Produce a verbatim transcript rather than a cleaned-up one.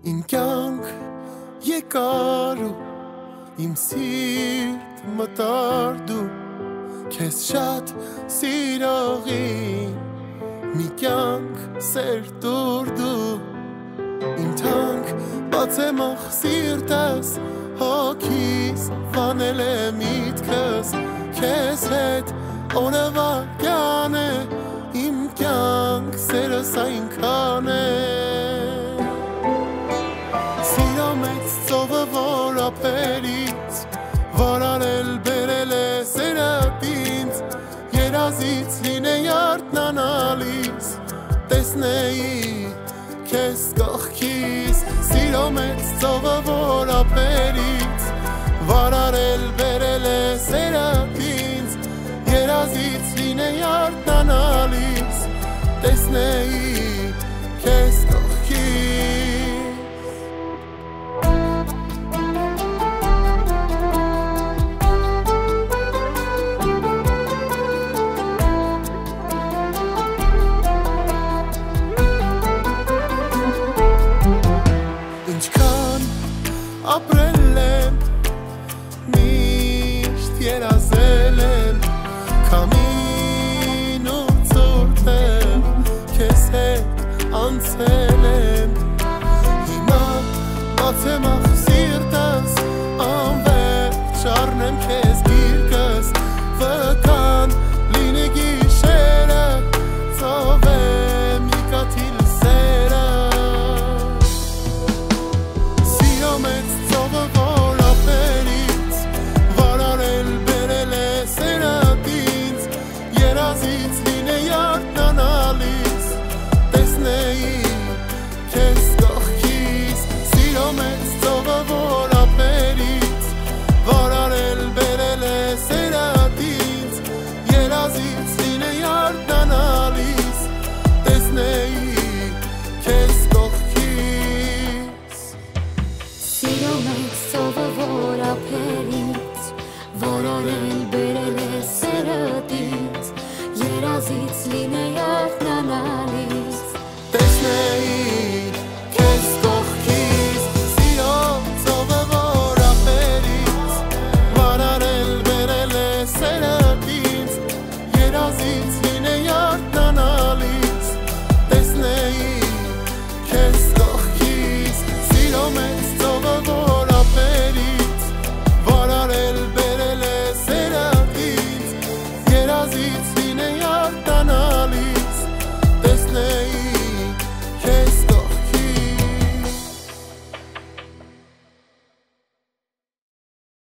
این կյանք եկար ու իմ սիրտ մտար դու քեզ շատ սիրողին մի կյանք սեր դուր դու իմ թանկ բացեմախ սիրտս հոգիս վանել է միտքս քեզ հետ օրվա կյան է իմ կյանք սերս այնքան է Սիրո մեծ ծովը որ ապերից որ արել բերել է սերդ ինձ երազից լինեի արթնանալիս տեսնեի քեզ կողքիս Սիրո մեծ ծովը որ ապերից որ արել բերել է սերդ ինձ երազից լինեի արթնանալիս տեսնեի քեզ կողքիս Ինչքան ապրել եմ միշտ երազել եմ Քամին ու ծուրտեմ քեզ հետ անցել եմ Հիմա բացեմ ախ սիրտս անվերջ առնեմ քեզ գիրկս վտան լինի գիշերը ծովեմ իկաթիլ սերը Սիրո մեծ ծովը որ ապերից որ արել բերել է սերդ ինձ երազից լինեի արթնանալիս տեսնեի քեզ կողքիս Սիրո մեծ ծովը որ ապերից որ արել բերել է սերդ ինձ երազից լինեի արթնանալիս տեսնեի քեզ կողքիս Սիրո մեծ ծովը որ ապերից որ արել բերել է սերդ ինձ երազից լինեի արթնանալիս տեսնեի քեզ կողքիս Սիրո ծովը որ ապերից որ արել բերել է սերդ ինձ երազից լինեի արթնանալիս տեսնեի քեզ կողքիս Սիրո մեծ ծովը որ ապերից որ արել բերել է սերդ ինձ երազից լինեի արթնանալիս